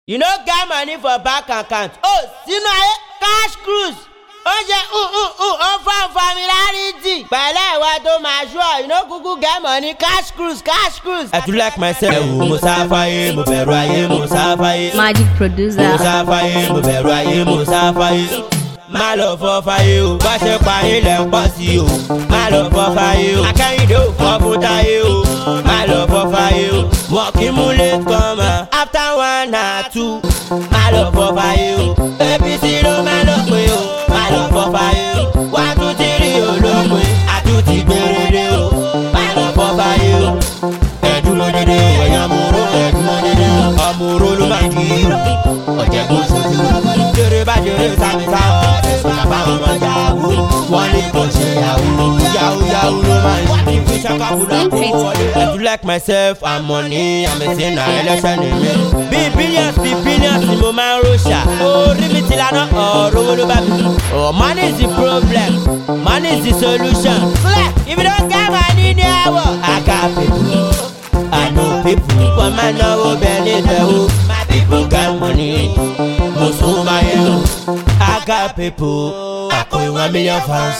You no get money for bank account. Oh, sínú ayé cash cruise. Ó ṣe ó fún familiarity. Pẹ̀lẹ́ ìwà tó máa ṣọ́, you no kuku get money cash cruise. I do like myself. Ẹ̀wù mo sáfáyé, mo bẹ̀rù ayé, mo sáfáyé. Magic producer. Mo sáfáyé, mo bẹ̀rù ayé, mo sáfáyé. Má lọ fọ́ fáyé o, bá ṣe pa ilẹ̀ ń pọ̀ sí o. Má lọ fọ́ fáyé o, akẹ́yìndé ò fọ́ fún táyé o. Má lọ fọ́ fáyé o, wọ́n kì í mú late comer. After 1 or 2, má lọ fọ́ fáyé o. APC ló má lọ pé o, má lọ fọ́ fáyé o. 1, 2, 3 olópin, àtúntì gbèrèdè o. Má lọ fọ́ fáyé o. Ẹ̀dúró dédé, ẹ̀yàn múró, ẹ̀dúró dédé o. Ọmọ oró ló máa di ìró, ọ̀jẹ̀gbọ́n sojú. Jèrè bá jèrè sámi sáwọ́. I do like myself, I'm money, I'm a sinner, election in me. Be billions, mo máa ń ròṣà. Orí mi ti lànà ọ̀rọ̀ ló bá mi. Oh, money is the problem, money is the solution. If you don't get money ní àwọ̀. I got people, I know people. Wọ́n máa náwó bẹ́ẹ̀ ní ìdẹ̀wò. My people got money, mo sún máa yẹ o. I got people, àpò ìwọ̀n million fans.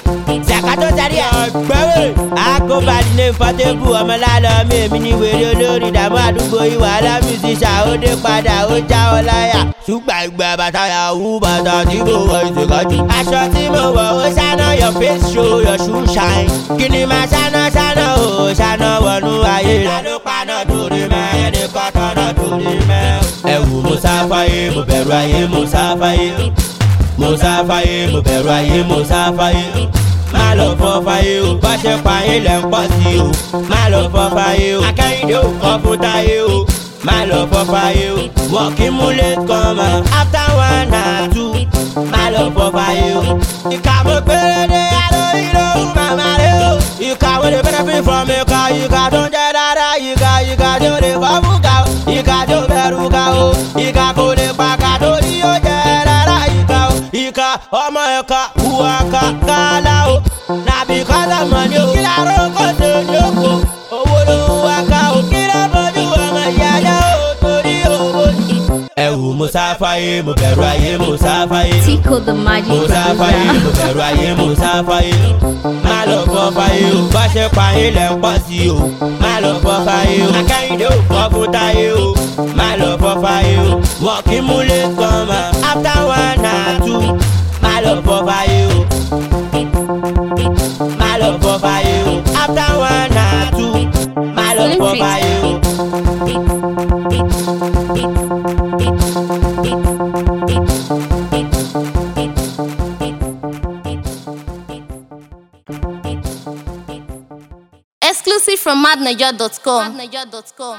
Ṣàkátó sáré àgbẹ̀wé. Àkóbálì ní Portable ọmọlálọ́ mi èmi ní wèrè olórí ìdààmú àdúgbò ìwàhálà musician ó dé padà ó já ọ láyà. Ṣùgbọ́n ìgbà bàtà yahoo bàtà tí mo wọ ìṣèkájú. Aṣọ tí mo wọ̀ ó ṣáná your face show your shoe shine. Kí ni máa ṣáná ó ṣáná wọnú ayé rẹ̀. Ládó paná torí mẹ́ ẹni kọ́tọ́ náà torí mẹ́. Ẹ̀wù mo sáfáyé mo bẹ̀rù ayé mo sáfáyé. Mo sáfáyé, mo bẹ̀rù ayé, mo sáfáyé. Má lọ fọ́ fáyé o, bá ṣe pa ilẹ̀ ń pọ̀ sí o. Má lọ fọ́ fáyé o, akẹ́yìndé ò fọ́ fún táyé o. Má lọ fọ́ fáyé o, wọ́n kì í mú late comer. After 1 or 2, má lọ fọ́ fáyé o. Ìkà mo gbèrèdè àlóyìn lóhùn màmá rẹ o. Ìkà wo lè benefit from ìkà, ìkà tó ń jẹ́ dáadáa. Ìkà tó lè fọ́ fún ká o. Ìkà tó bẹ̀rù ká o. Ìkà kò lè pa ká torí ó jẹ́ dáadáa. Ìkà ọmọ ẹ̀ka wùwà kàkàlà o. Na because of money o. Kí láró kò tó lóko. Owó ló wà ká o. Kí ló bójú ọmọ ìyáyá o torí owó ni. Ẹ̀wù mo sáfáyé, mo bẹ̀rù ayé, mo sáfáyé. Tico the magic Mo sáfáyé, mo producer. bẹ̀rù ayé, mo sáfáyé. Má lọ fọ́ fáyé o, bá ṣe pa ilẹ̀ ń pọ̀ sí o. Má lọ fọ́ fáyé o, akẹ́yìndé ò fọ́ fún táyé o. Má lọ fọ́ fáyé o, wọ́n kì í mú late comer. After 1 or 2, má lọ fọ́ fáyé o. Má lọ fọ́ fáyé o. After 1 or 2, má lọ fọ́ fáyé o. Exclusive from madniger.com.